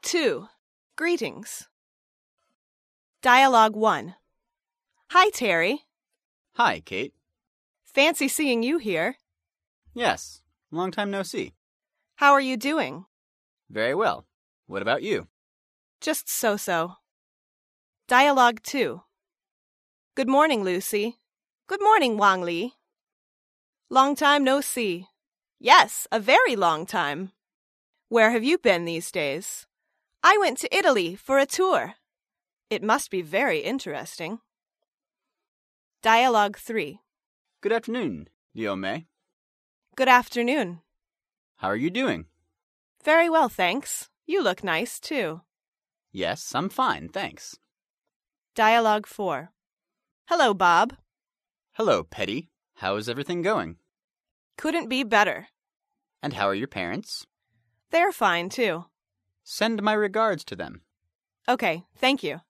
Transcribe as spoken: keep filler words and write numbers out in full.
two. Greetings. Dialogue one. Hi, Terry. Hi, Kate. Fancy seeing you here. Yes, long time no see. How are you doing? Very well. What about you? Just so-so. Dialogue two. Good morning, Lucy. Good morning, Wang Li. Long time no see. Yes, a very long time. Where have you been these days? I went to Italy for a tour. It must be very interesting. Dialogue three. Good afternoon, Liu Mei. Good afternoon. How are you doing? Very well, thanks. You look nice, too. Yes, I'm fine, thanks. Dialogue four. Hello, Bob. Hello, Petty. How is everything going? Couldn't be better. And how are your parents? They're fine, too. Send my regards to them. Okay, thank you.